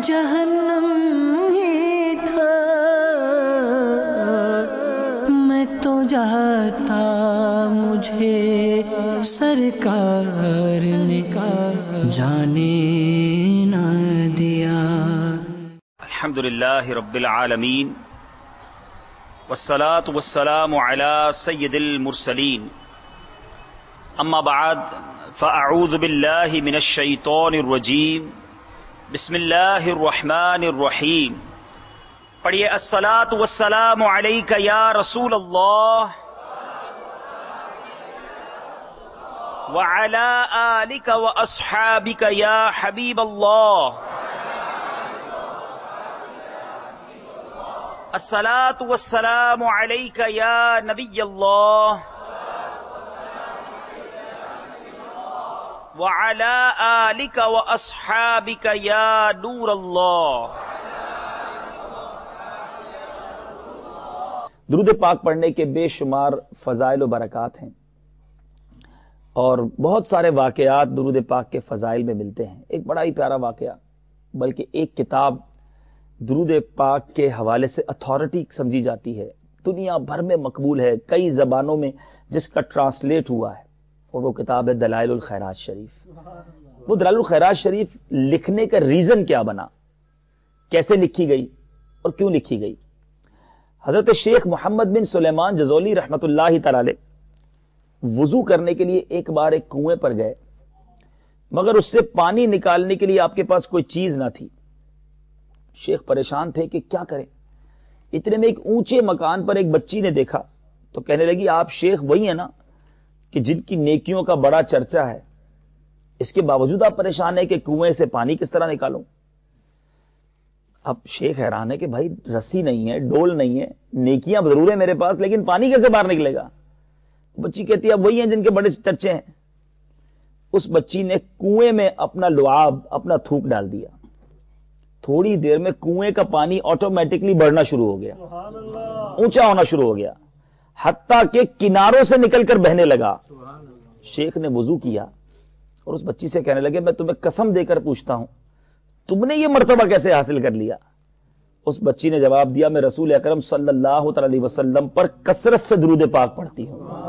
جہنم ہی تھا، میں تو جاتا مجھے سرکار نے جانے نہ دیا۔ الحمدللہ رب العالمین والصلاة والسلام على سید المرسلین، اما بعد فاعوذ باللہ من الشیطان الرجیم، بسم اللہ الرحمن الرحیم۔ پڑھیے الصلاة والسلام علیک یا رسول اللہ وعلی آلک واصحابک یا حبیب اللہ، الصلاة والسلام علیک یا نبی اللہ وعلی آلک واصحابک یا نور اللہ۔ درود پاک پڑھنے کے بے شمار فضائل و برکات ہیں، اور بہت سارے واقعات درود پاک کے فضائل میں ملتے ہیں۔ ایک بڑا ہی پیارا واقعہ، بلکہ ایک کتاب درود پاک کے حوالے سے اتھارٹی سمجھی جاتی ہے، دنیا بھر میں مقبول ہے، کئی زبانوں میں جس کا ٹرانسلیٹ ہوا ہے، اور وہ کتاب ہے دلائل الخیرات شریف۔ وہ دلائل الخیرات شریف لکھنے کا ریزن کیا بنا، کیسے لکھی گئی اور کیوں لکھی گئی؟ حضرت شیخ محمد بن سلیمان جزولی رحمت اللہ تعالی علیہ وضو کرنے کے لیے ایک بار ایک کنویں پر گئے، مگر اس سے پانی نکالنے کے لیے آپ کے پاس کوئی چیز نہ تھی۔ شیخ پریشان تھے کہ کیا کریں۔ اتنے میں ایک اونچے مکان پر ایک بچی نے دیکھا تو کہنے لگی، آپ شیخ وہی ہیں نا کہ جن کی نیکیوں کا بڑا چرچا ہے، اس کے باوجود آپ پریشان ہیں کہ کنویں سے پانی کس طرح نکالوں؟ اب شیخ حیران ہے کہ بھائی رسی نہیں ہے، ڈول نہیں ہے، نیکیاں ضرور ہے میرے پاس، لیکن پانی کیسے باہر نکلے گا؟ بچی کہتی ہے اب وہی ہیں جن کے بڑے چرچے ہیں۔ اس بچی نے کنویں میں اپنا لعاب، اپنا تھوک ڈال دیا۔ تھوڑی دیر میں کنویں کا پانی آٹومیٹکلی بڑھنا شروع ہو گیا، اونچا ہونا شروع ہو گیا، حتیٰ کہ کناروں سے نکل کر بہنے لگا۔ شیخ نے وضو کیا اور اس بچی سے کہنے لگے، میں تمہیں قسم دے کر پوچھتا ہوں، تم نے یہ مرتبہ کیسے حاصل کر لیا؟ اس بچی نے جواب دیا، میں رسول اکرم صلی اللہ علیہ وسلم پر کثرت سے درود پاک پڑھتی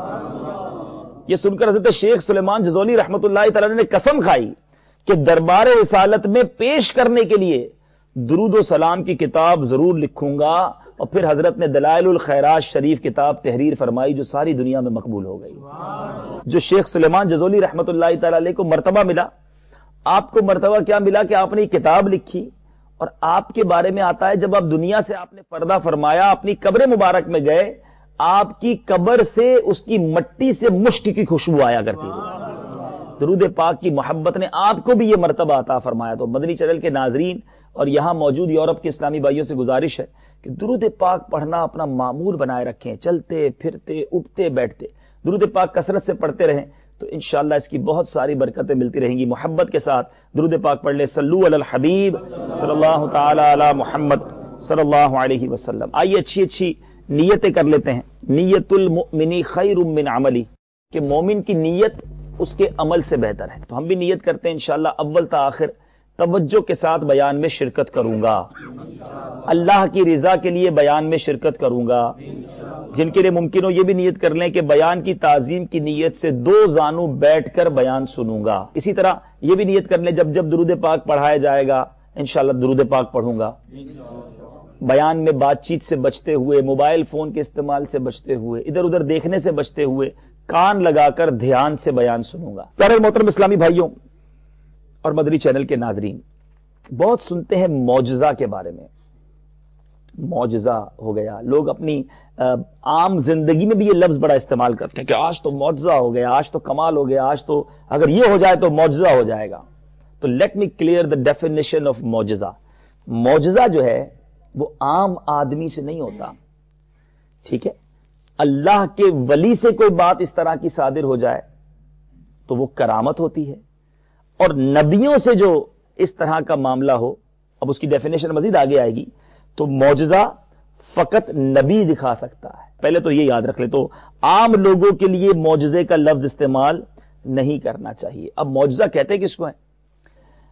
ہوں۔ یہ سن کر حضرت شیخ سلیمان جزولی رحمت اللہ تعالی نے قسم کھائی کہ دربار رسالت میں پیش کرنے کے لیے درود و سلام کی کتاب ضرور لکھوں گا۔ اور پھر حضرت نے دلائل الخیرات شریف کتاب تحریر فرمائی، جو ساری دنیا میں مقبول ہو گئی۔ جو شیخ سلیمان جزولی رحمت اللہ تعالی علیہ کو مرتبہ ملا، آپ کو مرتبہ کیا ملا کہ آپ نے یہ کتاب لکھی، اور آپ کے بارے میں آتا ہے جب آپ دنیا سے آپ نے پردہ فرمایا، اپنی قبر مبارک میں گئے، آپ کی قبر سے اس کی مٹی سے مشک کی خوشبو آیا کرتی تھی۔ درود پاک کی محبت نے آپ کو بھی یہ مرتبہ عطا فرمایا۔ تو مدنی چینل کے ناظرین اور یہاں موجود یورپ کے اسلامی بھائیوں سے گزارش ہے کہ درود پاک پڑھنا اپنا معمول بنائے رکھیں، چلتے پھرتے اٹھتے بیٹھتے درود پاک کثرت سے پڑھتے رہیں، تو انشاءاللہ اس کی بہت ساری برکتیں ملتی رہیں گی۔ محبت کے ساتھ درود پاک پڑھ لیں، صلو علی الحبیب صلی اللہ تعالی علی محمد صلی اللہ علیہ وسلم۔ آئیے اچھی اچھی نیتیں کر لیتے ہیں۔ نیت المؤمن خیر من عملی، کہ مومن کی نیت اس کے عمل سے بہتر ہے۔ تو ہم بھی نیت کرتے ہیں انشاءاللہ اول تا آخر توجہ کے ساتھ بیان میں شرکت کروں گا، اللہ کی رضا کے لیے بیان میں شرکت کروں گا۔ جن کے لیے ممکن ہو یہ بھی نیت کر لیں کہ بیان کی تعظیم کی نیت سے 2 زانو بیٹھ کر بیان سنوں گا۔ اسی طرح یہ بھی نیت کر لیں جب جب درود پاک پڑھایا جائے گا انشاءاللہ درود پاک پڑھوں گا۔ بیان میں بات چیت سے بچتے ہوئے، موبائل فون کے استعمال سے بچتے ہوئے، ادھر ادھر دیکھنے سے بچتے ہوئے، کان لگا کر دھیان سے بیان سنوں گا۔ پیارے محترم اسلامی بھائیوں اور مدنی چینل کے ناظرین، بہت سنتے ہیں معجزہ کے بارے میں۔ معجزہ ہو گیا، لوگ اپنی عام زندگی میں بھی یہ لفظ بڑا استعمال کرتے ہیں کہ آج تو معجزہ ہو گیا، آج تو کمال ہو گیا، آج تو اگر یہ ہو جائے تو معجزہ ہو جائے گا۔ تو let me clear the definition of معجزہ۔ معجزہ جو ہے وہ عام آدمی سے نہیں ہوتا، ٹھیک ہے؟ اللہ کے ولی سے کوئی بات اس طرح کی صادر ہو جائے تو وہ کرامت ہوتی ہے، اور نبیوں سے جو اس طرح کا معاملہ ہو، اب اس کی ڈیفینیشن مزید آگے آئے گی، تو معجزہ فقط نبی دکھا سکتا ہے۔ پہلے تو یہ یاد رکھ لے، تو عام لوگوں کے لیے معجزے کا لفظ استعمال نہیں کرنا چاہیے۔ اب معجزہ کہتے کس کو ہیں؟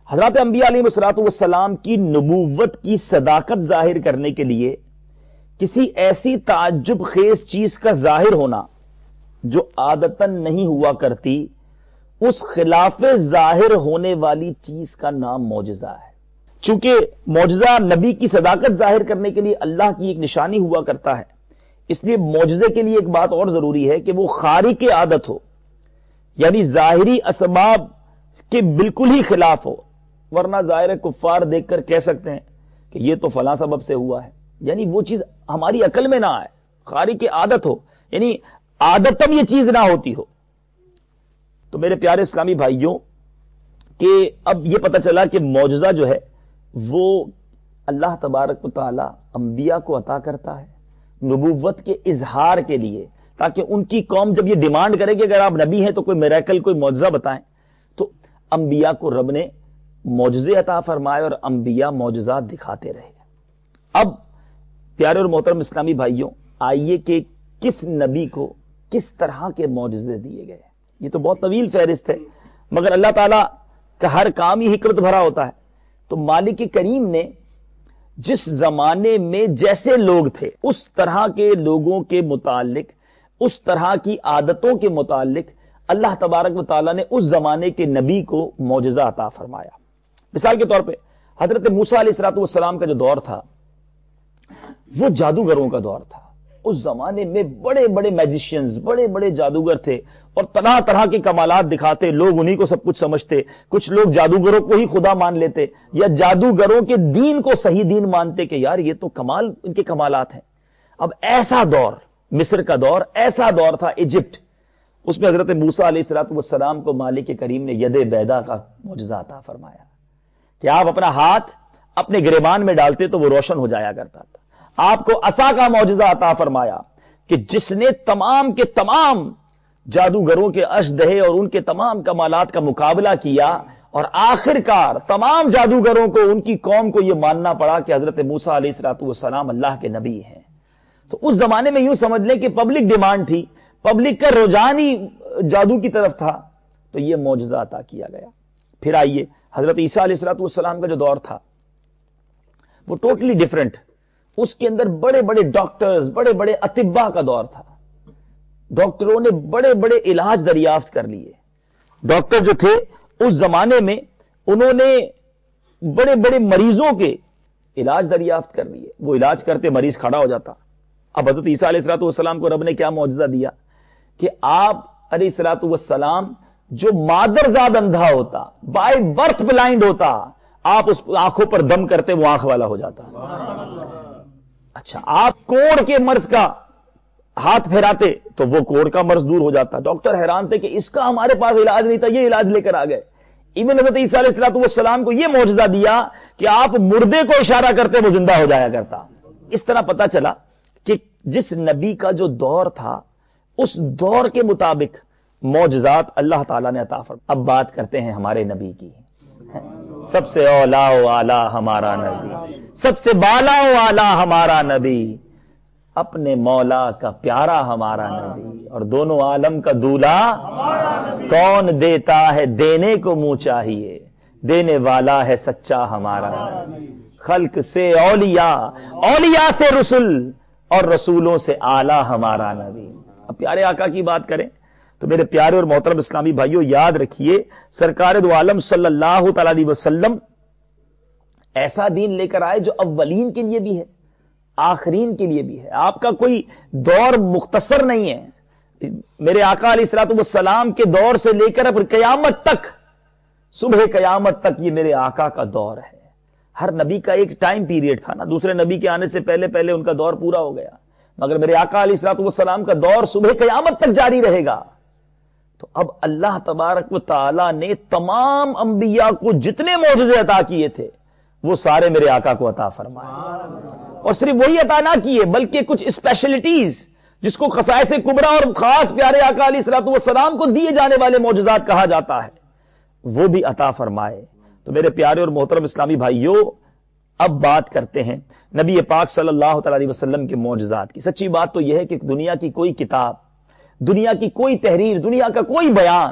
حضرات انبیاء علیہم کی نبوت کی صداقت ظاہر کرنے کے لیے کسی ایسی تعجب خیز چیز کا ظاہر ہونا جو عادتاً نہیں ہوا کرتی، اس خلاف ظاہر ہونے والی چیز کا نام معجزہ ہے۔ چونکہ معجزہ نبی کی صداقت ظاہر کرنے کے لیے اللہ کی ایک نشانی ہوا کرتا ہے، اس لیے معجزے کے لیے ایک بات اور ضروری ہے کہ وہ خارق عادت ہو، یعنی ظاہری اسباب کے بالکل ہی خلاف ہو، ورنہ ظاہر کفار دیکھ کر کہہ سکتے ہیں کہ یہ تو فلاں سبب سے ہوا ہے، یعنی وہ چیز ہماری عقل میں نہ آئے، خارق عادت ہو، یعنی عادتاً یہ چیز نہ ہوتی ہو۔ تو میرے پیارے اسلامی بھائیوں کہ اب یہ پتہ چلا کہ معجزہ جو ہے وہ اللہ تبارک و تعالی انبیاء کو عطا کرتا ہے نبوت کے اظہار کے لیے، تاکہ ان کی قوم جب یہ ڈیمانڈ کرے کہ اگر آپ نبی ہیں تو کوئی میریکل، کوئی معجزہ بتائیں، تو انبیاء کو رب نے معجزے عطا فرمائے اور انبیاء معجزات دکھاتے رہے۔ اب پیارے اور محترم اسلامی بھائیوں، آئیے کہ کس نبی کو کس طرح کے معجزے دیے گئے۔ یہ تو بہت طویل فہرست ہے، مگر اللہ تعالیٰ کا ہر کام ہی حکمت بھرا ہوتا ہے۔ تو مالک کریم نے جس زمانے میں جیسے لوگ تھے اس طرح کے لوگوں کے متعلق، اس طرح کی عادتوں کے متعلق اللہ تبارک و تعالیٰ نے اس زمانے کے نبی کو معجزہ عطا فرمایا۔ مثال کے طور پہ حضرت موسیٰ علیہ السلام کا جو دور تھا وہ جادوگروں کا دور تھا۔ اس زمانے میں بڑے بڑے میجیشینز، بڑے بڑے جادوگر تھے اور طرح طرح کے کمالات دکھاتے، لوگ انہی کو سب کچھ سمجھتے، کچھ لوگ جادوگروں کو ہی خدا مان لیتے یا جادوگروں کے دین کو صحیح دین مانتے کہ یار یہ تو کمال، ان کے کمالات ہیں۔ اب ایسا دور، مصر کا دور، ایسا دور تھا ایجپٹ، اس میں حضرت موسیٰ علیہ السلام کو مالک کریم نے ید بیضا کا معجزہ عطا فرمایا کہ آپ اپنا ہاتھ اپنے گریبان میں ڈالتے تو وہ روشن ہو جایا کرتا تھا۔ آپ کو عصا کا معجزہ عطا فرمایا کہ جس نے تمام کے تمام جادوگروں کے اشدہے اور ان کے تمام کمالات کا مقابلہ کیا، اور آخر کار تمام جادوگروں کو، ان کی قوم کو یہ ماننا پڑا کہ حضرت موسیٰ علیہ السلام اللہ کے نبی ہیں۔ تو اس زمانے میں یوں سمجھ لیں کہ پبلک ڈیمانڈ تھی، پبلک کا رجحان ہی جادو کی طرف تھا، تو یہ معجزہ عطا کیا گیا۔ پھر آئیے حضرت عیسیٰ علیہ السلام کا جو دور تھا وہ ٹوٹلی ڈیفرنٹ، اس کے اندر بڑے بڑے ڈاکٹرز، بڑے بڑے اطباء کا دور تھا، ڈاکٹروں نے بڑے بڑے علاج دریافت کر لیے۔ ڈاکٹر جو تھے اس زمانے میں انہوں نے بڑے بڑے مریضوں کے علاج دریافت کر لیے، وہ علاج کرتے مریض کھڑا ہو جاتا۔ اب حضرت عیسیٰ علیہ السلام کو رب نے کیا معجزہ دیا کہ آپ علیہ السلام جو مادرزاد اندھا ہوتا، بائی برتھ بلائنڈ ہوتا، آپ اس آنکھوں پر دم کرتے وہ آنکھ والا ہو جاتا۔ اچھا، آپ کوڑ کے مرض کا ہاتھ پھیراتے تو وہ کوڑ کا مرض دور ہو جاتا۔ ڈاکٹر حیران تھے کہ اس کا ہمارے پاس علاج نہیں تھا، یہ علاج لے کر آ گئے۔ ایون حضرت عیسیٰ علیہ السلام کو یہ معجزہ دیا کہ آپ مردے کو اشارہ کرتے وہ زندہ ہو جایا کرتا۔ اس طرح پتا چلا کہ جس نبی کا جو دور تھا اس دور کے مطابق معجزات اللہ تعالیٰ نے عطا فرمائے۔ اب بات کرتے ہیں ہمارے نبی کی۔ سب سے اولا و اعلی ہمارا نبی، سب سے بالا و اعلی ہمارا نبی، اپنے مولا کا پیارا ہمارا نبی، اور دونوں عالم کا دولہا کون دیتا ہے دینے کو منہ چاہیے، دینے والا ہے سچا ہمارا نبی۔ خلق سے اولیاء، اولیاء سے رسول، اور رسولوں سے اعلی ہمارا نبی۔ اب پیارے آقا کی بات کریں تو میرے پیارے اور محترم اسلامی بھائیوں، یاد رکھیے سرکار دو عالم صلی اللہ تعالی علیہ وسلم ایسا دین لے کر آئے جو اولین کے لیے بھی ہے، آخرین کے لیے بھی ہے۔ آپ کا کوئی دور مختصر نہیں ہے۔ میرے آقا علیہ السلام کے دور سے لے کر اب قیامت تک، صبح قیامت تک یہ میرے آقا کا دور ہے۔ ہر نبی کا ایک ٹائم پیریڈ تھا نا، دوسرے نبی کے آنے سے پہلے پہلے ان کا دور پورا ہو گیا، مگر میرے آقا علیہ السلام کا دور صبح قیامت تک جاری رہے گا۔ تو اب اللہ تبارک و تعالی نے تمام انبیاء کو جتنے معجزے عطا کیے تھے وہ سارے میرے آقا کو عطا فرمائے، اور صرف وہی عطا نہ کیے بلکہ کچھ اسپیشلٹیز جس کو خصائص کبریٰ اور خاص پیارے آقا علیہ السلام کو دیے جانے والے معجزات کہا جاتا ہے، وہ بھی عطا فرمائے۔ تو میرے پیارے اور محترم اسلامی بھائیوں، اب بات کرتے ہیں نبی پاک صلی اللہ تعالی علیہ وسلم کے معجزات کی۔ سچی بات تو یہ ہے کہ دنیا کی کوئی کتاب، دنیا کی کوئی تحریر، دنیا کا کوئی بیان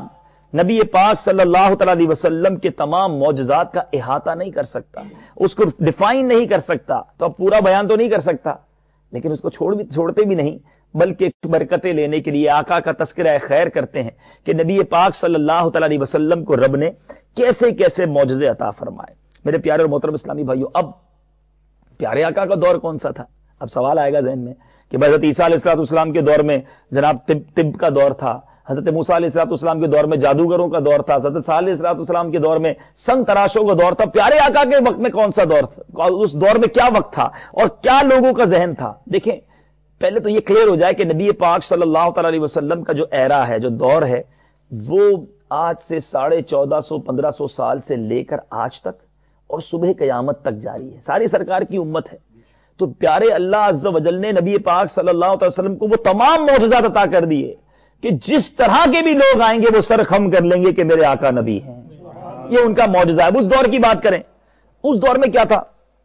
نبی پاک صلی اللہ تعالی علیہ وسلم کے تمام معجزات کا احاطہ نہیں کر سکتا، اس کو ڈیفائن نہیں کر سکتا، تو اب پورا بیان تو نہیں کر سکتا، لیکن اس کو چھوڑتے بھی نہیں، بلکہ برکتیں لینے کے لیے آقا کا تذکرہ خیر کرتے ہیں کہ نبی پاک صلی اللہ تعالی علیہ وسلم کو رب نے کیسے کیسے معجزے عطا فرمائے۔ میرے پیارے اور محترم اسلامی بھائیو، اب پیارے آقا کا دور کون سا تھا؟ اب سوال آئے گا ذہن میں کہ حضرت عیسیٰ علیہ السلام کے دور میں جناب طب کا دور تھا، حضرت موسیٰ علیہ السلام کے دور میں جادوگروں کا دور تھا، حضرت صالح علیہ السلام کے دور میں سنگ تراشوں کا دور تھا، پیارے آقا کے وقت میں کون سا دور تھا؟ اس دور میں کیا وقت تھا اور کیا لوگوں کا ذہن تھا؟ دیکھیں، پہلے تو یہ کلیئر ہو جائے کہ نبی پاک صلی اللہ تعالی علیہ وسلم کا جو ایرا ہے، جو دور ہے، وہ آج سے 1450-1500 سال سے لے کر آج تک اور صبح قیامت تک جاری ہے، ساری سرکار کی امت ہے۔ تو پیارے اللہ عز و جل نے نبی پاک صلی اللہ علیہ وسلم کو وہ تمام معجزات عطا کر دیے کہ جس طرح کے بھی لوگ آئیں گے وہ سر خم کر لیں گے کہ میرے آقا نبی ہیں، یہ ان کا معجزہ ہے۔ اس دور کی بات کریں، اس دور میں کیا تھا؟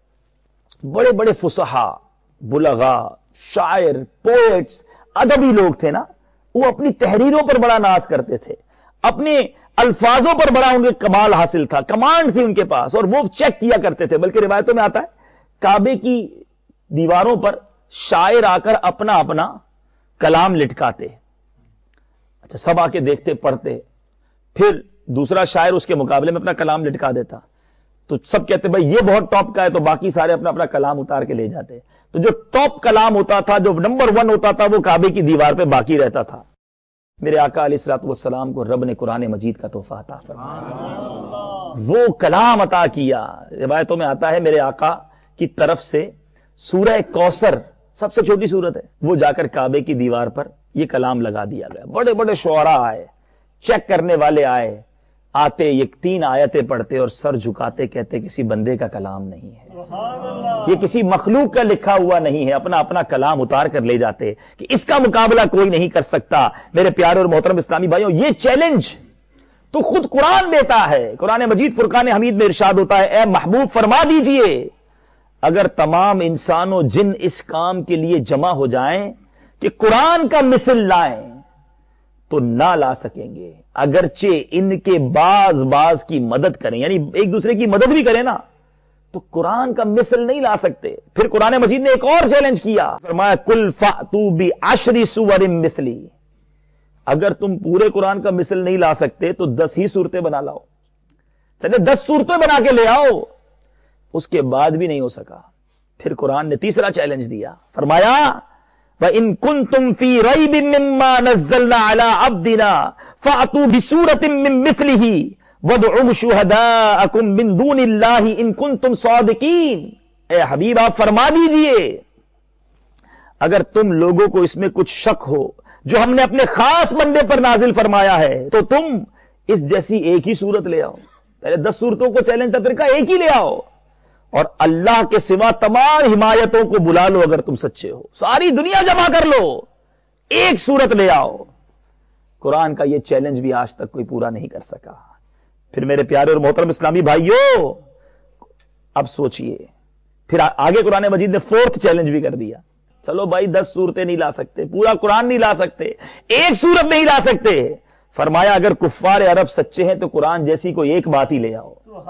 بڑے بڑے فصحا، بلغا، شاعر، پوئٹس، ادبی لوگ تھے نا، وہ اپنی تحریروں پر بڑا ناز کرتے تھے، اپنے الفاظوں پر بڑا ان کے کمال حاصل تھا، کمانڈ تھی ان کے پاس، اور وہ چیک کیا کرتے تھے۔ بلکہ روایتوں میں آتا ہے کعبے کی دیواروں پر شاعر آ کر اپنا اپنا کلام لٹکاتے، اچھا سب آ کے دیکھتے، پڑھتے، پھر دوسرا شاعر اس کے مقابلے میں اپنا کلام لٹکا دیتا، تو سب کہتے بھائی یہ بہت ٹاپ کا ہے، تو باقی سارے اپنا اپنا کلام اتار کے لے جاتے۔ تو جو ٹاپ کلام ہوتا تھا، جو نمبر 1 ہوتا تھا، وہ کعبے کی دیوار پہ باقی رہتا تھا۔ میرے آقا علیہ الصلوۃ والسلام کو رب نے قرآن مجید کا تحفہ عطا فرمایا، وہ کلام عطا کیا۔ روایتوں میں آتا ہے میرے آقا کی طرف سے سورہ کوثر، سب سے چھوٹی سورت ہے، وہ جا کر کعبے کی دیوار پر یہ کلام لگا دیا گیا۔ بڑے بڑے شعراء آئے، چیک کرنے والے آئے، آتے یہ 3 آیتیں پڑھتے اور سر جھکاتے، کہتے کسی بندے کا کلام نہیں ہے، یہ کسی مخلوق کا لکھا ہوا نہیں ہے، اپنا اپنا کلام اتار کر لے جاتے کہ اس کا مقابلہ کوئی نہیں کر سکتا۔ میرے پیارے اور محترم اسلامی بھائیوں، یہ چیلنج تو خود قرآن دیتا ہے۔ قرآن مجید فرقان حمید میں ارشاد ہوتا ہے، اے محبوب فرما دیجئے اگر تمام انسان و جن اس کام کے لیے جمع ہو جائیں کہ قرآن کا مثل لائیں تو نہ لا سکیں گے، اگرچہ ان کے بعض کی مدد کریں، یعنی ایک دوسرے کی مدد بھی کریں نا، تو قرآن کا مثل نہیں لا سکتے۔ پھر قرآن مجید نے ایک اور چیلنج کیا، فرمایا کل فأتوا بعشر سور مثلی، اگر تم پورے قرآن کا مثل نہیں لا سکتے تو 10 ہی صورتیں بنا لاؤ، چلے 10 صورتیں بنا کے لے آؤ۔ اس کے بعد بھی نہیں ہو سکا۔ پھر قرآن نے تیسرا چیلنج دیا، فرمایا وَإِن كُنتُمْ فِي رَيْبٍ مِّمَّا نَزَّلْنَا عَلَىٰ عَبْدِنَا فَأْتُوا بِسُورَةٍ مِّن مِّثْلِهِ وَادْعُوا شُهَدَاءَكُم مِّن دُونِ اللَّهِ إِن كُنتُمْ صَادِقِينَ۔ اے حبیب آپ فرما دیجئے اگر تم لوگوں کو اس میں کچھ شک ہو جو ہم نے اپنے خاص بندے پر نازل فرمایا ہے، تو تم اس جیسی ایک ہی صورت لے آؤ۔ پہلے 10 صورتوں کو چیلنج تھا، پھر کہا ایک ہی لے آؤ، اور اللہ کے سوا تمام حمایتوں کو بلا لو، اگر تم سچے ہو ساری دنیا جمع کر لو، ایک صورت لے آؤ۔ قرآن کا یہ چیلنج بھی آج تک کوئی پورا نہیں کر سکا۔ پھر میرے پیارے اور محترم اسلامی بھائیوں، اب سوچئے، پھر آگے قرآن مجید نے 4تھ چیلنج بھی کر دیا، چلو بھائی 10 صورتیں نہیں لا سکتے، پورا قرآن نہیں لا سکتے، ایک صورت نہیں لا سکتے، فرمایا اگر کفار عرب سچے ہیں تو قرآن جیسی کوئی ایک بات ہی لے آؤ۔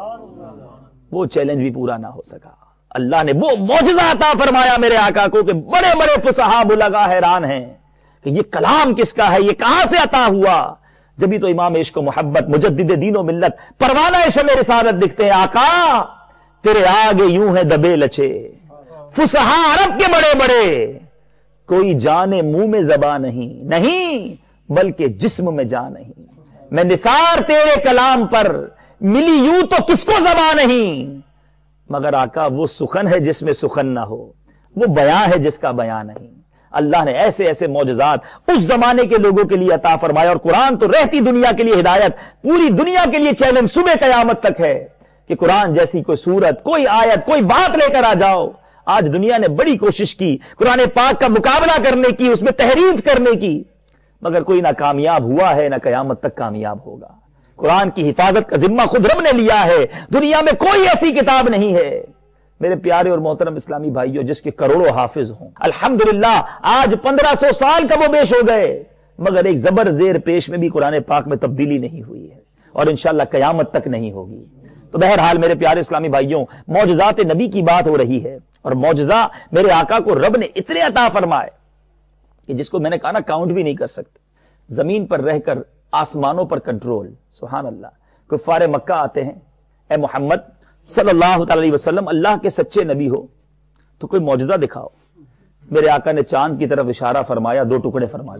وہ چیلنج بھی پورا نہ ہو سکا۔ اللہ نے وہ معجزہ عطا فرمایا میرے آقا کو کہ بڑے بڑے فصحا بلغا حیران ہیں کہ یہ کلام کس کا ہے، یہ کہاں سے عطا ہوا۔ جبھی تو امام عشق و محبت، مجدد دین و ملت، پروانہ شمع رسالت دکھتے ہیں، آقا تیرے آگے یوں ہے دبے لچے فصحا عرب کے بڑے بڑے، کوئی جانے منہ میں زبان نہیں بلکہ جسم میں جان نہیں، میں نثار تیرے کلام پر ملی یوں تو کس کو زبان نہیں، مگر آقا وہ سخن ہے جس میں سخن نہ ہو، وہ بیان ہے جس کا بیان نہیں۔ اللہ نے ایسے ایسے معجزات اس زمانے کے لوگوں کے لیے عطا فرمایا، اور قرآن تو رہتی دنیا کے لیے ہدایت، پوری دنیا کے لیے چیلنج صبح قیامت تک ہے کہ قرآن جیسی کوئی سورت، کوئی آیت، کوئی بات لے کر آ جاؤ۔ آج دنیا نے بڑی کوشش کی قرآن پاک کا مقابلہ کرنے کی، اس میں تحریف کرنے کی، مگر کوئی نہ کامیاب ہوا ہے نہ قیامت تک کامیاب ہوگا۔ قرآن کی حفاظت کا ذمہ خود رب نے لیا ہے، دنیا میں کوئی ایسی کتاب نہیں ہے میرے پیارے اور محترم اسلامی بھائیوں جس کے کروڑوں حافظ ہوں۔ الحمدللہ آج 1500 سال کا وہ بیش ہو گئے، مگر ایک زبر زیر پیش میں بھی قرآن پاک میں تبدیلی نہیں ہوئی ہے اور انشاءاللہ قیامت تک نہیں ہوگی. تو بہرحال میرے پیارے اسلامی بھائیوں، معجزات نبی کی بات ہو رہی ہے، اور معجزہ میرے آقا کو رب نے اتنے عطا فرمائے کہ جس کو میں نے کہا نا کاؤنٹ بھی نہیں کر سکتے. زمین پر رہ کر آسمانوں پر کنٹرول، سبحان اللہ. کفار مکہ آتے ہیں، اے محمد صلی اللہ تعالی علیہ وسلم اللہ کے سچے نبی ہو تو کوئی معجزہ دکھاؤ. میرے آقا نے چاند کی طرف اشارہ فرمایا، 2 ٹکڑے فرما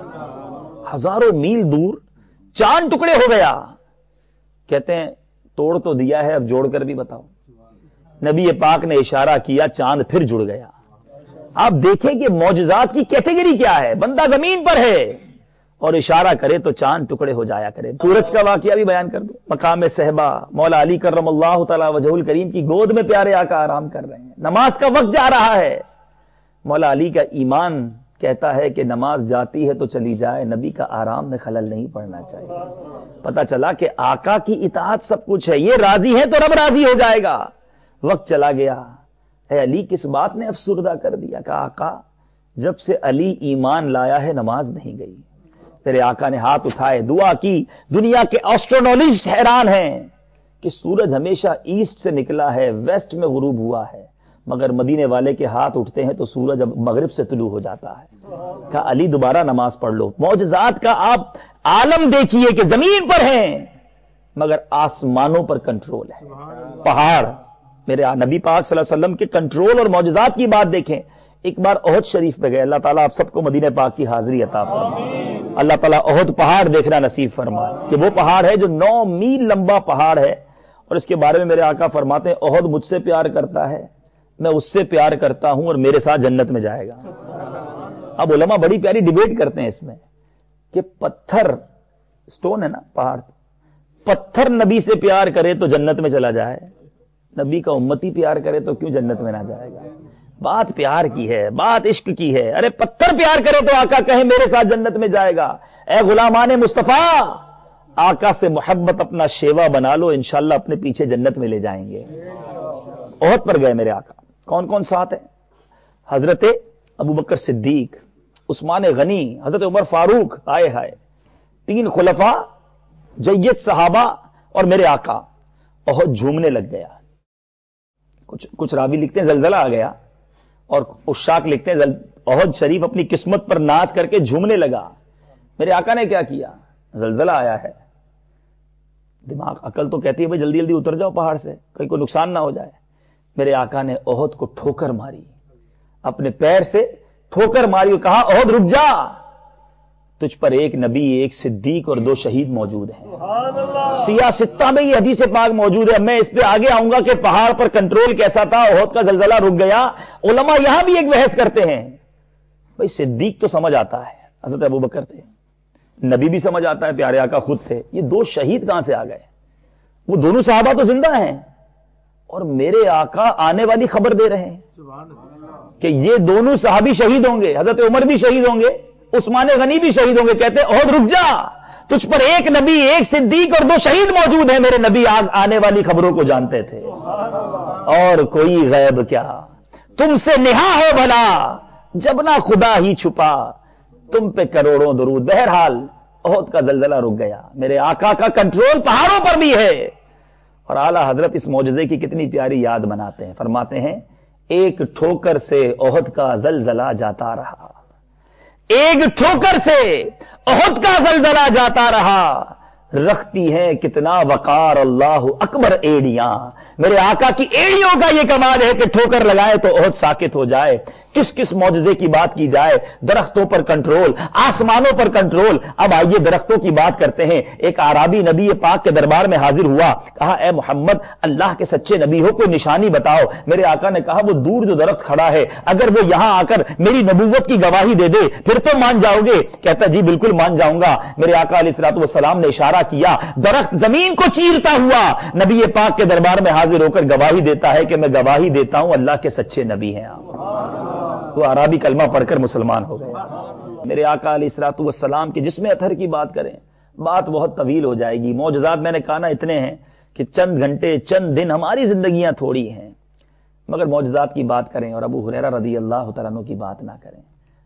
دیا. ہزاروں میل دور چاند ٹکڑے ہو گیا. کہتے ہیں توڑ تو دیا ہے، اب جوڑ کر بھی بتاؤ. نبی پاک نے اشارہ کیا، چاند پھر جڑ گیا. آپ دیکھیں کہ معجزات کی کیٹیگری کیا ہے. بندہ زمین پر ہے اور اشارہ کرے تو چاند ٹکڑے ہو جایا کرے. سورج کا واقعہ بھی بیان کر دو. مقام صحبہ مولا علی کرم اللہ تعالی وجہ الکریم کی گود میں پیارے آقا آرام کر رہے ہیں. نماز کا وقت جا رہا ہے. مولا علی کا ایمان کہتا ہے کہ نماز جاتی ہے تو چلی جائے، نبی کا آرام میں خلل نہیں پڑنا چاہیے. پتا چلا کہ آقا کی اطاعت سب کچھ ہے. یہ راضی ہے تو رب راضی ہو جائے گا. وقت چلا گیا. اے علی کس بات نے افسردہ کر دیا؟ کہ آقا جب سے علی ایمان لایا ہے نماز نہیں گئی. میرے آقا نے ہاتھ اٹھائے، دعا کی. دنیا کے ایسٹرونالسٹ حیران ہیں کہ سورج ہمیشہ ایسٹ سے نکلا ہے، ویسٹ میں غروب ہوا ہے، مگر مدینے والے کے ہاتھ اٹھتے ہیں تو سورج اب مغرب سے طلوع ہو جاتا ہے. کہا علی دوبارہ نماز پڑھ لو. معجزات کا آپ عالم دیکھیے کہ زمین پر ہیں مگر آسمانوں پر کنٹرول ہے. پہاڑ، میرے نبی پاک صلی اللہ علیہ وسلم کے کنٹرول اور معجزات کی بات دیکھیں. ایک بار احد شریف پہ گئے. اللہ تعالیٰ آپ سب کو مدینہ پاک کی حاضری عطا فرمائے. اللہ تعالیٰ احد پہاڑ دیکھنا نصیب فرمائے کہ وہ پہاڑ ہے جو 9 میل لمبا پہاڑ ہے، اور اس کے بارے میں میرے آقا فرماتے ہیں احد مجھ سے پیار کرتا ہے، میں اس سے پیار کرتا ہوں اور میرے ساتھ جنت میں جائے گا. اب علماء بڑی پیاری ڈیبیٹ کرتے ہیں اس میں کہ پتھر، سٹون ہے نا پہاڑ، پتھر نبی سے پیار کرے تو جنت میں چلا جائے، نبی کا امتی پیار کرے تو کیوں جنت میں نہ جائے گا؟ بات پیار کی ہے، بات عشق کی ہے. ارے پتھر پیار کرے تو آقا کہے میرے ساتھ جنت میں جائے گا. اے غلامان مصطفیٰ، آقا سے محبت اپنا شیوا بنا لو، انشاءاللہ اپنے پیچھے جنت میں لے جائیں گے. احد پر گئے میرے آقا. کون کون ساتھ ہیں؟ حضرت ابوبکر صدیق، عثمان غنی، حضرت عمر فاروق، آئے ہائے 3 خلفاء، جید صحابہ اور میرے آقا. احد جھومنے لگ گیا. کچھ راوی لکھتے ہیں زلزلہ آ گیا، اور عشاق لکھتے ہیں احد شریف اپنی قسمت پر ناز کر کے جھومنے لگا. میرے آقا نے کیا کیا؟ زلزلہ آیا ہے، دماغ عقل تو کہتی ہے بھائی جلدی جلدی اتر جاؤ پہاڑ سے، کہیں کوئی نقصان نہ ہو جائے. میرے آقا نے احد کو ٹھوکر ماری، اپنے پیر سے ٹھوکر ماری اور کہا احد رک جا، تجھ پر ایک نبی، ایک صدیق اور 2 شہید موجود ہیں. سیاہ ستہ میں یہ حدیث پاک موجود ہے. میں اس پہ آگے آؤں گا کہ پہاڑ پر کنٹرول کیسا تھا، احد کا زلزلہ رک گیا. علماء یہاں بھی ایک بحث کرتے ہیں، بھائی صدیق تو سمجھ آتا ہے، حضرت ابوبکر تھے، نبی بھی سمجھ آتا ہے، پیارے آقا خود تھے، یہ 2 شہید کہاں سے آ گئے؟ وہ دونوں صحابہ تو زندہ ہیں اور میرے آقا آنے والی خبر دے رہے ہیں کہ یہ دونوں صحابی شہید ہوں گے. حضرت عمر بھی شہید ہوں گے، عثمان غنی بھی شہید ہوں گے. کہتے احد رک جا، تجھ پر ایک نبی، ایک صدیق اور 2 شہید موجود ہیں. میرے نبی آنے والی خبروں کو جانتے تھے، اور کوئی غیب کیا تم سے نہا ہو بھلا، جب نہ خدا ہی چھپا تم پہ کروڑوں درود. بہرحال احد کا زلزلہ رک گیا. میرے آقا کا کنٹرول پہاڑوں پر بھی ہے. اور اعلی حضرت اس معجزے کی کتنی پیاری یاد بناتے ہیں. فرماتے ہیں ایک ٹھوکر سے احد کا زلزلہ جاتا رہا، ایک ٹھوکر سے احد کا زلزلہ جاتا رہا، رکھتی ہیں کتنا وقار اللہ اکبر ایڑیاں. میرے آقا کی ایڑیوں کا یہ کمال ہے کہ ٹھوکر لگائے تو احد ساکت ہو جائے. کس کس معجزے کی بات کی جائے؟ درختوں پر کنٹرول، آسمانوں پر کنٹرول. اب آئیے درختوں کی بات کرتے ہیں. ایک اعرابی نبی پاک کے دربار میں حاضر ہوا، کہا اے محمد اللہ کے سچے نبی ہو، کوئی نشانی بتاؤ. میرے آقا نے کہا وہ دور جو درخت کھڑا ہے اگر وہ یہاں آ کر میری نبوت کی گواہی دے دے پھر تو مان جاؤ گے؟ کہتا جی بالکل مان جاؤں گا. میرے آقا علیہ الصلوۃ والسلام نے اشارہ کیا، درخت زمین کو چیرتا ہوا نبی پاک کے دربار میں حاضر ہو کر گواہی دیتا ہے کہ میں گواہی دیتا ہوں اللہ کے سچے نبی ہیں آپ. وہ عربی کلمہ پڑھ کر مسلمان ہو گیا. میرے آقا علیہ الصلوۃ والسلام کے جسم اطہر کی بات کریں، بات بہت طویل ہو جائے گی. معجزات میں نے کہا نا اتنے ہیں کہ چند گھنٹے چند دن، ہماری زندگیاں تھوڑی ہیں، مگر معجزات کی بات کریں اور ابو ہریرہ رضی اللہ تعالیٰ عنہ کی بات نہ کریں.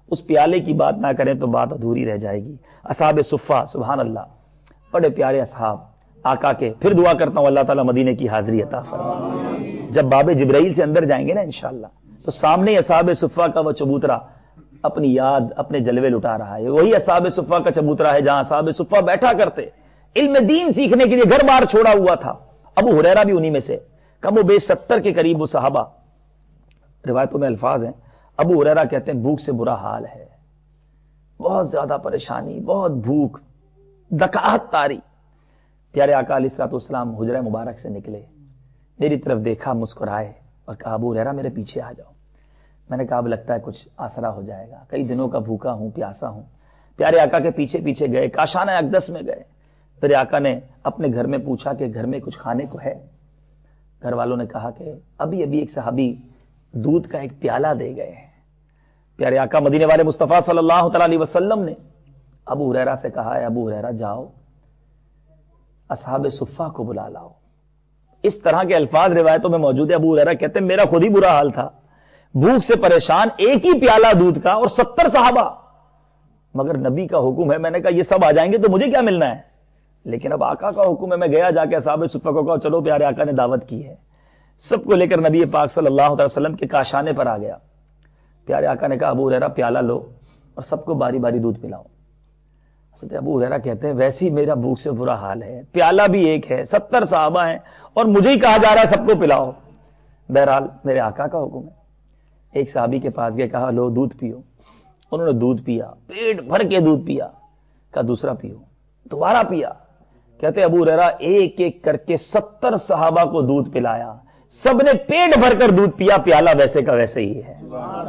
اس پیالے کی بات نہ کریں تو بات ادھوری رہ جائے گی. اصحاب صفہ سبحان اللہ، بڑے پیارے اصحاب آقا کے. پھر دعا کرتا ہوں اللہ تعالیٰ مدینے کی حاضری عطا فرمائے. جب باب جبرائیل سے اندر جائیں گے نا انشاءاللہ تو سامنے اصحاب صفہ کا وہ چبوترا اپنی یاد اپنے جلوے لٹا رہا ہے. وہی اصحاب صفہ کا چبوترا ہے جہاں اصحاب صفہ بیٹھا کرتے علم دین سیکھنے کے لیے، گھر بار چھوڑا ہوا تھا. ابو ہریرہ بھی انہی میں سے، کم و بیش 70 کے قریب وہ صحابہ. روایتوں میں الفاظ ہیں، ابو ہریرہ کہتے ہیں بھوک سے برا حال ہے، بہت زیادہ پریشانی، بہت بھوک، دکاہت تاری. پیارے آقا علیہ الصلوۃ والسلام حجرہ مبارک سے نکلے، میری طرف دیکھا، مسکرائے اور کہا ابو ہریرہ میرے پیچھے آ جاؤ. میں نے کہا اب لگتا ہے کچھ آسرا ہو جائے گا، کئی دنوں کا بھوکا ہوں، پیاسا ہوں. پیارے آقا کے پیچھے پیچھے گئے، کاشانہ اقدس میں گئے. پھر آقا نے اپنے گھر میں پوچھا کہ گھر میں کچھ کھانے کو ہے؟ گھر والوں نے کہا کہ ابھی ایک صحابی دودھ کا ایک پیالہ دے گئے ہیں. پیارے آقا مدینے والے مصطفیٰ صلی اللہ تعالی علیہ وسلم نے ابو ہریرہ سے کہا ہے ابو ہریرہ جاؤ اصحاب صفہ کو بلا لاؤ. اس طرح کے الفاظ روایتوں میں موجود ہے. ابو ہریرہ کہتے ہیں میرا خود ہی برا حال تھا، بھوک سے پریشان، ایک ہی پیالہ دودھ کا اور 70 صحابہ، مگر نبی کا حکم ہے. میں نے کہا یہ سب آ جائیں گے تو مجھے کیا ملنا ہے؟ لیکن اب آقا کا حکم ہے. میں گیا جا کے اصحاب صفہ کو کہا چلو پیارے آقا نے دعوت کی ہے. سب کو لے کر نبی پاک صلی اللہ علیہ وسلم کے کاشانے پر آ گیا. پیارے آقا نے کہا ابو ہریرہ پیالہ لو اور سب کو باری باری دودھ پلاؤ. ابو ہریرہ کہتے ہیں ویسے ہی میرا بھوک سے برا حال ہے، پیالہ بھی ایک ہے، 70 صحابہ ہیں اور مجھے ہی کہا جا رہا ہے سب کو پلاؤ. بہرحال میرے آقا کا حکم ہے. ایک صحابی کے پاس گئے، کہا لو دودھ پیو. انہوں نے دودھ پیا، پیٹ بھر کے دودھ پیا. کہا دوسرا پیو، دوبارہ پیا. کہتے ابو ہریرہ ایک ایک کر کے 70 صحابہ کو دودھ پلایا، سب نے پیٹ بھر کر دودھ پیا، پیالہ ویسے کا ویسے ہی ہے.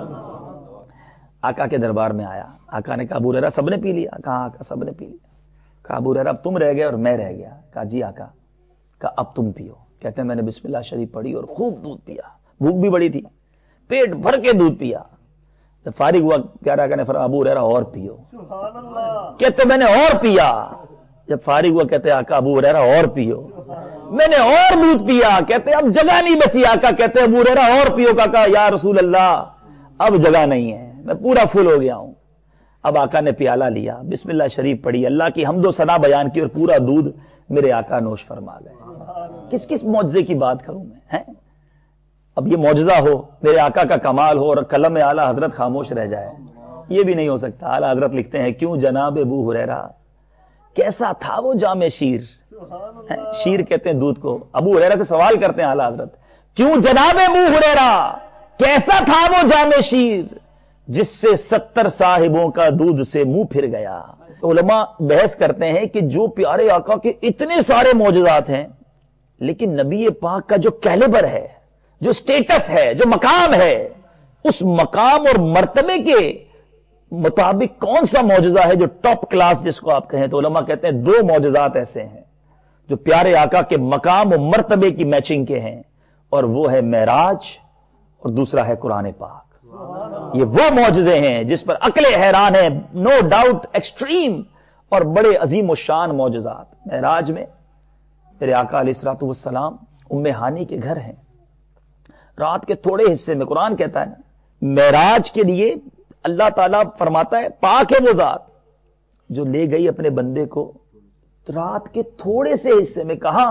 آقا کے دربار میں آیا، آقا نے کہا ابو ہریرہ سب نے پی لیا؟ کہا آقا سب نے پی لیا. کہا ابو ہریرہ اب تم رہ گئے اور میں رہ گیا. کہا جی آقا. کہا اب تم پیو. کہتے ہیں میں نے بسم اللہ شریف پڑھی اور خوب دودھ پیا، بھوک بھی بڑی تھی، پیٹ بھر کے دودھ پیا. جب فارغ ہوا پیارے آقا نے فرمایا ابو ہریرہ اور پیو. کہتے میں نے اور پیا. جب فارغ ہوا کہتے آقا ابو ہریرہ اور پیو. میں نے اور دودھ پیا. کہتے اب جگہ نہیں بچی. آقا کہتے ابو ہریرہ اور پیو. کہا یا رسول اللہ اب جگہ نہیں ہے، میں پورا فل ہو گیا ہوں. اب آقا نے پیالہ لیا، بسم اللہ شریف پڑھی، اللہ کی حمد و ثنا بیان کی اور پورا دودھ میرے آقا نوش فرما گئے. کس کس معجزے کی بات کروں میں؟ اب یہ معجزہ ہو، میرے آقا کا کمال ہو اور قلم اعلیٰ حضرت خاموش رہ جائے، یہ بھی نہیں ہو سکتا. اعلیٰ حضرت لکھتے ہیں کیوں جناب ابو ہریرہ کیسا تھا وہ جام شیر. شیر کہتے ہیں دودھ کو. ابو ہریرہ سے سوال کرتے ہیں اعلیٰ حضرت کیوں جناب ابو ہریرہ کیسا تھا وہ جام شیر جس سے 70 صاحبوں کا دودھ سے منہ پھر گیا. علماء بحث کرتے ہیں کہ جو پیارے آقا کے اتنے سارے معجزات ہیں لیکن نبی پاک کا جو کیلیبر ہے، جو سٹیٹس ہے، جو مقام ہے، اس مقام اور مرتبے کے مطابق کون سا معجزہ ہے جو ٹاپ کلاس جس کو آپ کہیں؟ تو علماء کہتے ہیں 2 معجزات ایسے ہیں جو پیارے آقا کے مقام و مرتبے کی میچنگ کے ہیں، اور وہ ہے معراج اور دوسرا ہے قرآن پاک. یہ وہ معجزے ہیں جس پر عقل حیران ہے، نو ڈاؤٹ ایکسٹریم اور بڑے عظیم و شان معجزات. معراج میں میرے آقا علیہ الصلوۃ والسلام ام ہانی کے گھر ہیں. رات کے تھوڑے حصے میں قرآن کہتا ہے معراج کے لیے اللہ تعالیٰ فرماتا ہے پاک ہے وہ ذات جو لے گئی اپنے بندے کو رات کے تھوڑے سے حصے میں. کہاں؟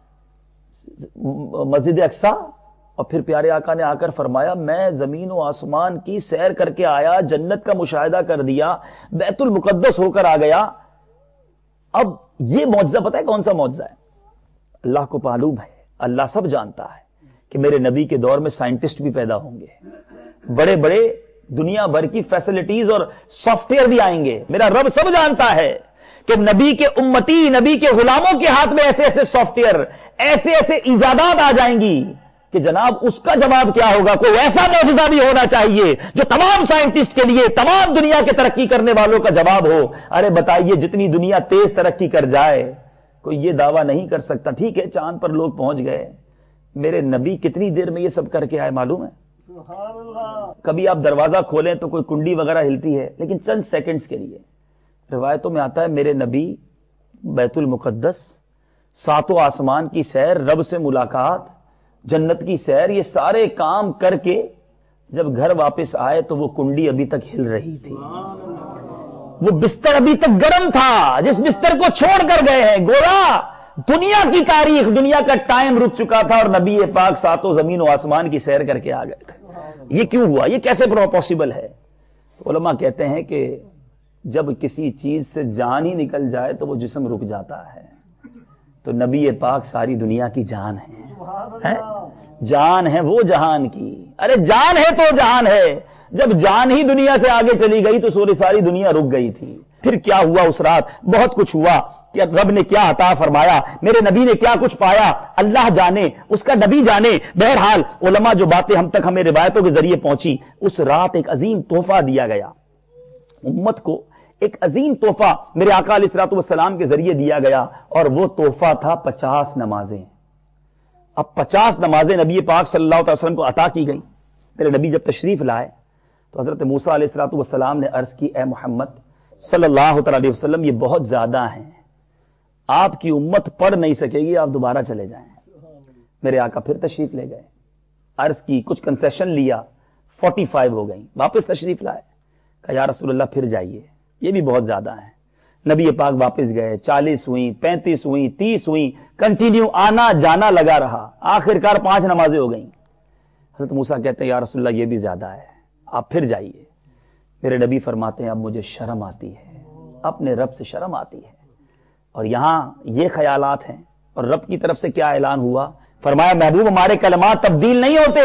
مسجد اقصی. اور پھر پیارے آقا نے آ کر فرمایا میں زمین و آسمان کی سیر کر کے آیا، جنت کا مشاہدہ کر دیا، بیت المقدس ہو کر آ گیا. اب یہ معجزہ پتہ ہے کون سا معجزہ ہے؟ اللہ کو معلوم ہے، اللہ سب جانتا ہے کہ میرے نبی کے دور میں سائنٹسٹ بھی پیدا ہوں گے، بڑے بڑے دنیا بھر کی فیسلٹیز اور سافٹ ویئر بھی آئیں گے. میرا رب سب جانتا ہے کہ نبی کے امتی، نبی کے غلاموں کے ہاتھ میں ایسے ایسے سافٹ ویئر، ایسے ایسے ایجادات آ جائیں گی کہ جناب اس کا جواب کیا ہوگا. کوئی ایسا معجزہ بھی ہونا چاہیے جو تمام سائنٹسٹ کے لیے، تمام دنیا کے ترقی کرنے والوں کا جواب ہو. ارے بتائیے جتنی دنیا تیز ترقی کر جائے کوئی یہ دعویٰ نہیں کر سکتا ٹھیک ہے چاند پر لوگ پہنچ گئے، میرے نبی کتنی دیر میں یہ سب کر کے آئے معلوم ہے؟ کبھی آپ دروازہ کھولیں تو کوئی کنڈی وغیرہ ہلتی ہے لیکن چند سیکنڈز کے لیے. روایتوں میں آتا ہے میرے نبی بیت المقدس، 7 آسمان کی سیر، رب سے ملاقات، جنت کی سیر، یہ سارے کام کر کے جب گھر واپس آئے تو وہ کنڈی ابھی تک ہل رہی تھی، وہ بستر ابھی تک گرم تھا جس بستر کو چھوڑ کر گئے ہیں. گویا دنیا کی تاریخ، دنیا کا ٹائم رک چکا تھا اور نبی پاک ساتوں زمین و آسمان کی سیر کر کے آ گئے تھے. یہ کیوں ہوا؟ یہ کیسے پاسبل ہے؟ تو علماء کہتے ہیں کہ جب کسی چیز سے جان ہی نکل جائے تو وہ جسم رک جاتا ہے. تو نبی پاک ساری دنیا کی جان ہے، جان ہے وہ جہان کی. ارے جان ہے تو جہان ہے. جب جان ہی دنیا سے آگے چلی گئی تو ساری دنیا رک گئی تھی. پھر کیا ہوا اس رات؟ بہت کچھ ہوا. کہ رب نے کیا عطا فرمایا، میرے نبی نے کیا کچھ پایا، اللہ جانے، اس کا نبی جانے. بہرحال علماء جو باتیں ہم تک ہمیں روایتوں کے ذریعے پہنچی، اس رات ایک عظیم تحفہ دیا گیا امت کو. ایک عظیم تحفہ میرے آقا علیہ الصلوۃ والسلام کے ذریعے دیا گیا، اور وہ تحفہ تھا 50 نمازیں. اب 50 نمازیں نبی پاک صلی اللہ علیہ وسلم کو عطا کی گئی. میرے نبی جب تشریف لائے تو حضرت موسیٰ علیہ الصلوۃ والسلام نے عرض کی، اے محمد صلی اللہ علیہ وسلم، یہ بہت زیادہ ہیں، آپ کی امت پڑھ نہیں سکے گی، آپ دوبارہ چلے جائیں. میرے آقا پھر تشریف لے گئے، عرض کی، کچھ کنسیشن لیا، 45 ہو گئی. واپس تشریف لائے، کہا یا رسول اللہ پھر جائیے، یہ بھی بہت زیادہ ہیں. نبی پاک واپس گئے، 40 ہوئیں، 35 ہوئیں، 30 ہوئیں، کنٹینیو آنا جانا لگا رہا. آخرکار 5 نمازیں ہو گئیں. حضرت موسیٰ کہتے ہیں یا رسول اللہ یہ بھی زیادہ ہے، آپ پھر جائیے. میرے نبی فرماتے ہیں اب مجھے شرم آتی ہے، اپنے رب سے شرم آتی ہے. اور یہاں یہ خیالات ہیں، اور رب کی طرف سے کیا اعلان ہوا؟ فرمایا محبوب ہمارے کلمات تبدیل نہیں ہوتے.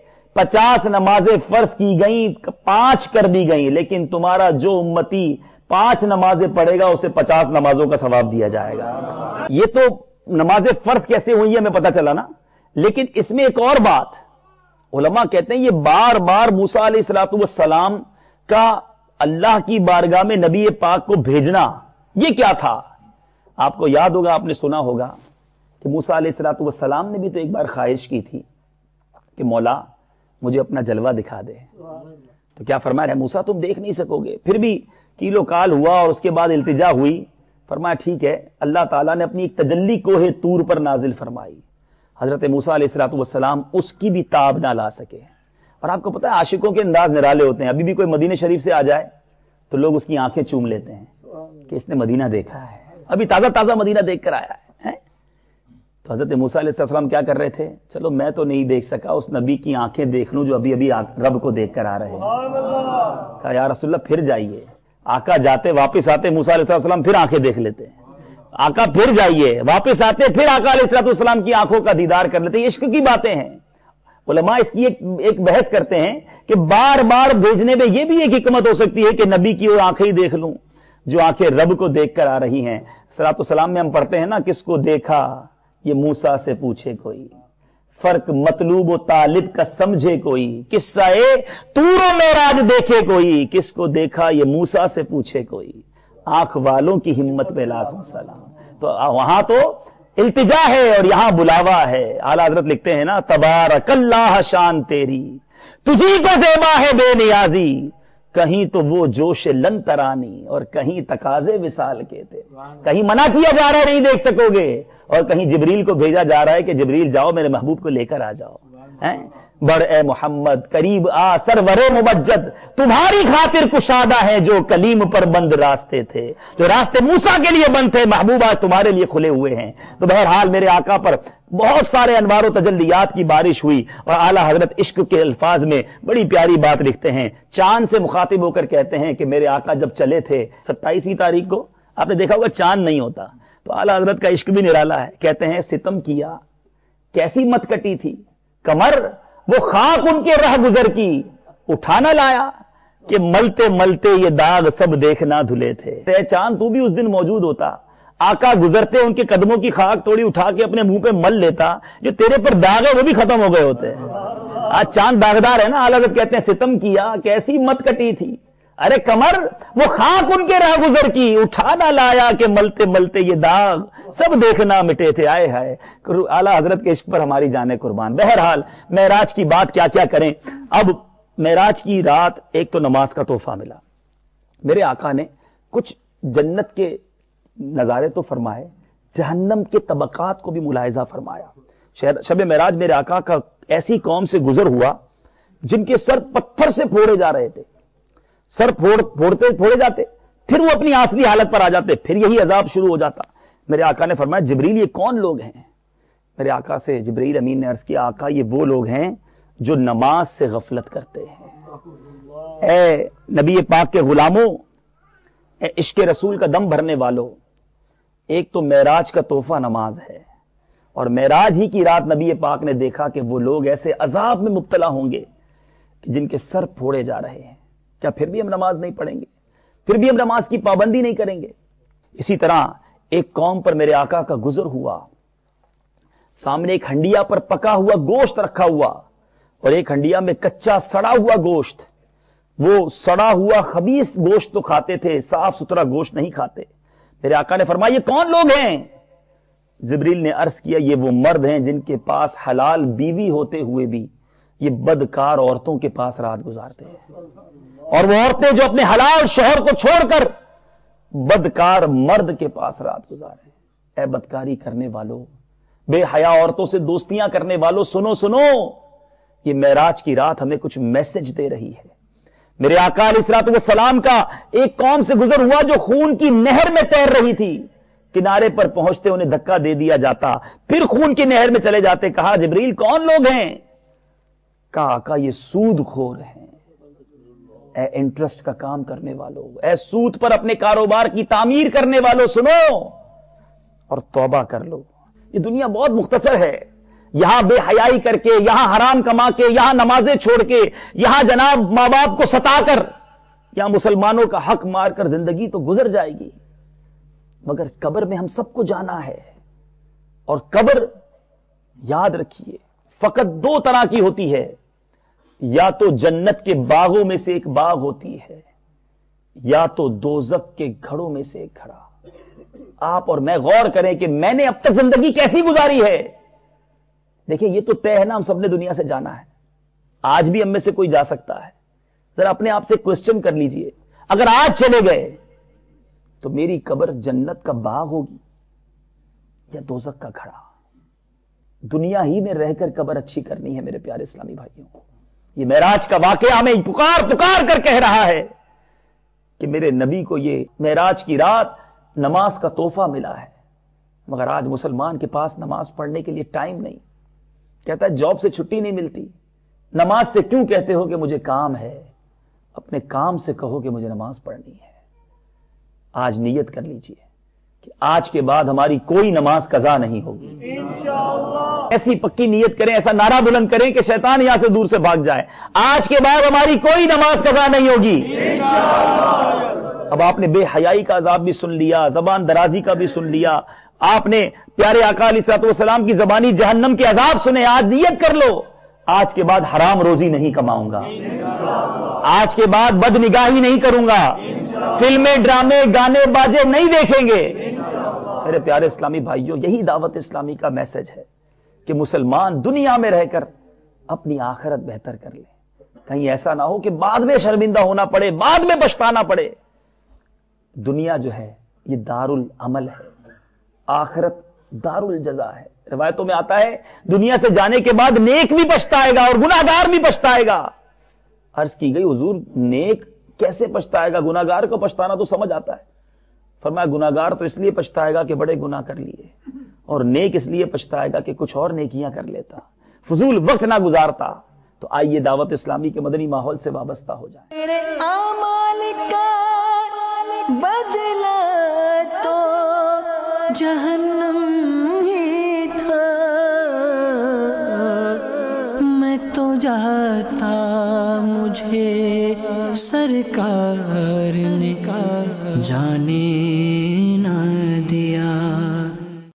50 نمازیں فرض کی گئیں، 5 کر دی گئیں، لیکن تمہارا جو امتی 5 نمازیں پڑھے گا اسے 50 نمازوں کا ثواب دیا جائے گا. یہ تو نمازیں فرض کیسے ہوئی ہے ہمیں پتہ چلا نا. لیکن اس میں ایک اور بات علماء کہتے ہیں، یہ بار بار موسیٰ علیہ الصلوۃ والسلام کا اللہ کی بارگاہ میں نبی پاک کو بھیجنا، یہ کیا تھا؟ آپ کو یاد ہوگا، آپ نے سنا ہوگا کہ موسیٰ علیہ الصلوۃ والسلام نے بھی تو ایک بار خواہش کی تھی کہ مولا مجھے اپنا جلوہ دکھا دے. تو کیا فرمایا موسیٰ تم دیکھ نہیں سکو گے. پھر بھی کیلو کال ہوا اور اس کے بعد التجا ہوئی. فرمایا ٹھیک ہے. اللہ تعالیٰ نے اپنی ایک تجلی کوہ طور پر نازل فرمائی. حضرت موسیٰ علیہ الصلوۃ والسلام اس کی بھی تاب نہ لا سکے. اور آپ کو پتہ ہے عاشقوں کے انداز نرالے ہوتے ہیں. ابھی بھی کوئی مدینہ شریف سے آ جائے تو لوگ اس کی آنکھیں چوم لیتے ہیں کہ اس نے مدینہ دیکھا ہے، ابھی تازہ تازہ مدینہ دیکھ کر آیا ہے. تو حضرت موسیٰ علیہ السلام کیا کر رہے تھے؟ چلو میں تو نہیں دیکھ سکا، اس نبی کی آنکھیں دیکھ لوں جو ابھی ابھی رب کو دیکھ کر آ رہے ہیں. کہا یا رسول اللہ پھر جائیے. آقا جاتے واپس آتے موسیٰ علیہ السلام پھر آنکھیں دیکھ لیتے ہیں. آقا پھر جائیے، واپس آتے پھر آقا علیہ السلام کی آنکھوں کا دیدار کر لیتے. یہ عشق کی باتیں ہیں. علماء اس کی ایک بحث کرتے ہیں کہ بار بار بھیجنے میں یہ بھی ایک حکمت ہو سکتی ہے کہ نبی کی وہ آنکھیں ہی دیکھ لوں جو آنکھیں رب کو دیکھ کر آ رہی ہیں. صلوات والسلام میں ہم پڑھتے ہیں نا، کس کو دیکھا یہ موسیٰ سے پوچھے کوئی، فرق مطلوب و طالب کا سمجھے کوئی، قصہ طور و معراج دیکھے کوئی، کس کو دیکھا یہ موسیٰ سے پوچھے کوئی، آنکھ والوں کی ہمت پہ لاکھوں سلام. تو وہاں تو التجا ہے اور یہاں بلاوا ہے. اعلیٰ حضرت لکھتے ہیں نا، تبارک اللہ شان تیری تجھی کو زیبا ہے بے نیازی، کہیں تو وہ جوش لن ترانی اور کہیں تقاضے وصال کے تھے. کہیں منع کیا جا رہا ہے نہیں دیکھ سکو گے، اور کہیں جبریل کو بھیجا جا رہا ہے کہ جبریل جاؤ میرے محبوب کو لے کر آ جاؤ. بڑھ اے محمد قریب آ سرور ممجد، تمہاری خاطر کشادہ ہیں جو کلیم پر بند راستے تھے، جو راستے موسیٰ کے لیے بند تھے محبوب آج تمہارے لیے کھلے ہوئے ہیں. تو بہرحال میرے آقا پر بہت سارے انوار و تجلیات کی بارش ہوئی. اور اعلیٰ حضرت عشق کے الفاظ میں بڑی پیاری بات لکھتے ہیں. چاند سے مخاطب ہو کر کہتے ہیں کہ میرے آقا جب چلے تھے 27ویں تاریخ کو، آپ نے دیکھا ہوگا چاند نہیں ہوتا، تو اعلیٰ حضرت کا عشق بھی نرالا ہے. کہتے ہیں ستم کیا کیسی مت کٹی تھی کمر، وہ خاک ان کے رہ گزر کی اٹھانا لایا، کہ ملتے ملتے یہ داغ سب دیکھنا دھلے تھے. چاند تو بھی اس دن موجود ہوتا، آقا گزرتے ان کے قدموں کی خاک توڑی اٹھا کے اپنے منہ پہ مل لیتا، جو تیرے پر داغ ہے وہ بھی ختم ہو گئے ہوتے. آج چاند داغدار ہے نا. اعلیٰ حضرت کہتے ہیں ستم کیا کیسی مت کٹی تھی، ارے کمر وہ خاک ان کے راہ گزر کی اٹھانا لایا، کہ ملتے ملتے یہ داغ سب دیکھنا مٹے تھے. آئے ہائے اعلیٰ حضرت کے عشق پر ہماری جانیں قربان. بہرحال معراج کی بات کیا کیا کریں. اب معراج کی رات ایک تو نماز کا تحفہ ملا. میرے آقا نے کچھ جنت کے نظارے تو فرمائے، جہنم کے طبقات کو بھی ملاحظہ فرمایا. شب معراج میرے آقا کا ایسی قوم سے گزر ہوا جن کے سر پتھر سے پھوڑے جا رہے تھے، سر پھوڑے جاتے، پھر وہ اپنی اصلی حالت پر آ جاتے، پھر یہی عذاب شروع ہو جاتا۔ میرے آقا نے فرمایا جبریل یہ کون لوگ ہیں؟ میرے آقا سے جبریل امین نے عرض کیا آقا یہ وہ لوگ ہیں جو نماز سے غفلت کرتے ہیں۔ اے نبی پاک کے غلاموں، اے عشق رسول کا دم بھرنے والوں، ایک تو معراج کا تحفہ نماز ہے، اور معراج ہی کی رات نبی پاک نے دیکھا کہ وہ لوگ ایسے عذاب میں مبتلا ہوں گے کہ جن کے سر پھوڑے جا رہے ہیں۔ کیا پھر بھی ہم نماز نہیں پڑھیں گے؟ پھر بھی ہم نماز کی پابندی نہیں کریں گے؟ اسی طرح ایک قوم پر میرے آقا کا گزر ہوا، سامنے ایک ہنڈیا پر پکا ہوا گوشت رکھا ہوا اور ایک ہنڈیا میں کچا سڑا ہوا گوشت۔ وہ سڑا ہوا خبیث گوشت تو کھاتے تھے، صاف ستھرا گوشت نہیں کھاتے۔ میرے آقا نے فرمایا یہ کون لوگ ہیں؟ جبریل نے عرض کیا یہ وہ مرد ہیں جن کے پاس حلال بیوی ہوتے ہوئے بھی یہ بدکار عورتوں کے پاس رات گزارتے ہیں، اور وہ عورتیں جو اپنے حلال شوہر کو چھوڑ کر بدکار مرد کے پاس رات گزارے۔ اے بدکاری کرنے والوں، بے حیا عورتوں سے دوستیاں کرنے والوں، سنو سنو، یہ معراج کی رات ہمیں کچھ میسج دے رہی ہے۔ میرے آقا علیہ الصلوۃ والسلام کا ایک قوم سے گزر ہوا جو خون کی نہر میں تیر رہی تھی، کنارے پر پہنچتے انہیں دھکا دے دیا جاتا، پھر خون کی نہر میں چلے جاتے۔ کہا جبریل کون لوگ ہیں؟ کہا آقا یہ سود خور ہیں۔ اے انٹرسٹ کا کام کرنے والوں، اے سود پر اپنے کاروبار کی تعمیر کرنے والوں، سنو اور توبہ کر لو۔ یہ دنیا بہت مختصر ہے، یہاں بے حیائی کر کے، یہاں حرام کما کے، یہاں نمازیں چھوڑ کے، یہاں جناب ماں باپ کو ستا کر، یہاں مسلمانوں کا حق مار کر زندگی تو گزر جائے گی، مگر قبر میں ہم سب کو جانا ہے۔ اور قبر یاد رکھیے فقط دو طرح کی ہوتی ہے، یا تو جنت کے باغوں میں سے ایک باغ ہوتی ہے، یا تو دوزخ کے گھڑوں میں سے ایک گھڑا۔ آپ اور میں غور کریں کہ میں نے اب تک زندگی کیسی گزاری ہے۔ دیکھیں یہ تو طے ہے نا، ہم سب نے دنیا سے جانا ہے، آج بھی ہم میں سے کوئی جا سکتا ہے۔ ذرا اپنے آپ سے کوسچن کر لیجئے، اگر آج چلے گئے تو میری قبر جنت کا باغ ہوگی یا دوزخ کا گھڑا؟ دنیا ہی میں رہ کر قبر اچھی کرنی ہے میرے پیارے اسلامی بھائیوں۔ یہ معراج کا واقعہ ہمیں پکار پکار کر کہہ رہا ہے کہ میرے نبی کو یہ معراج کی رات نماز کا تحفہ ملا ہے، مگر آج مسلمان کے پاس نماز پڑھنے کے لیے ٹائم نہیں۔ کہتا ہے جاب سے چھٹی نہیں ملتی، نماز سے کیوں کہتے ہو کہ مجھے کام ہے؟ اپنے کام سے کہو کہ مجھے نماز پڑھنی ہے۔ آج نیت کر لیجئے کہ آج کے بعد ہماری کوئی نماز قضا نہیں ہوگی انشاءاللہ۔ ایسی پکی نیت کریں، ایسا نعرہ بلند کریں کہ شیطان یہاں سے دور سے بھاگ جائے، آج کے بعد ہماری کوئی نماز قضا نہیں ہوگی انشاءاللہ۔ اب آپ نے بے حیائی کا عذاب بھی سن لیا، زبان درازی کا بھی سن لیا، آپ نے پیارے آقا علیہ الصلوۃ والسلام کی زبانی جہنم کے عذاب سنے۔ آج نیت کر لو آج کے بعد حرام روزی نہیں کماؤں گا، آج کے بعد بد نگاہی نہیں کروں گا، فلمیں ڈرامے گانے باجے نہیں دیکھیں گے۔ میرے پیارے اسلامی بھائیوں، یہی دعوت اسلامی کا میسج ہے کہ مسلمان دنیا میں رہ کر اپنی آخرت بہتر کر لے، کہیں ایسا نہ ہو کہ بعد میں شرمندہ ہونا پڑے، بعد میں پچھتانا پڑے۔ دنیا جو ہے یہ دار العمل ہے، آخرت دار الجزا ہے۔ روایتوں میں آتا ہے دنیا سے جانے کے بعد نیک بھی پچھتائے گا اور گناہ گار بھی پچھتائے گا۔ عرض کی گئی حضور نیک کیسے پچھتائے گا؟ گناہ گار کو پچھتانا تو سمجھ آتا ہے۔ فرمایا گناہ گار تو اس لیے پچھتائے گا کہ بڑے گناہ کر لیے، اور نیک اس لیے پچھتائے گا کہ کچھ اور نیکیاں کر لیتا، فضول وقت نہ گزارتا۔ تو آئیے دعوت اسلامی کے مدنی ماحول سے وابستہ ہو جائیں۔ میرے اعمال کا بدلہ تو جہنم ہی تھا، میں تو جاتا مجھے سرکار نے جانے